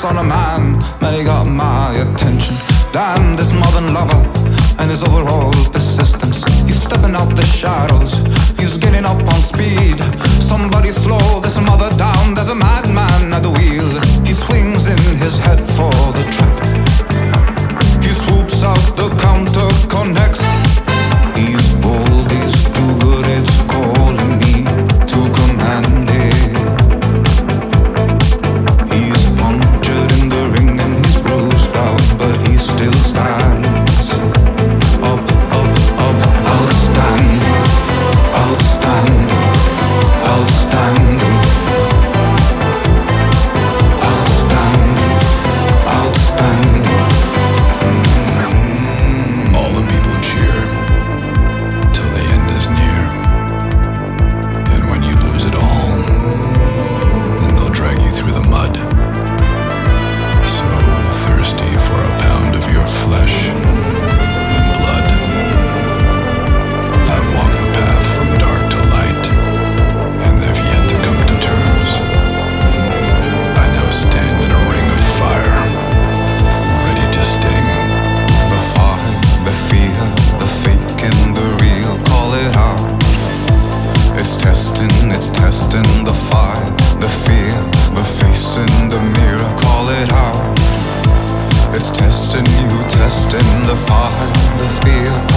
on a man, man, he got my attention. Damn this modern lover and his overall persistence. He's stepping out the shadows, he's getting up on speed. Somebody slow this mother down, there's a madman at the wheel. He swings in his head for the trap. He swoops out, the counter connects. He's bold, he's too good, it's calling me to command it. He's punctured in the ring and he's bruised out, but he still stands. Up, up, up, outstanding, outstanding, outstanding, outstanding, outstanding. All the people cheer till the end is near, and when you lose it all, then they'll drag you through the mud. So thirsty for a pound of your flesh and blood. I've walked the path from dark to light, and they've yet to come to terms. I now stand in a ring of fire, ready to sting. The fire, the fear, the fake and the real, call it out. It's testing the fire, the fear, the face in the mirror, call it out. It's testing you, testing the fire, the fear,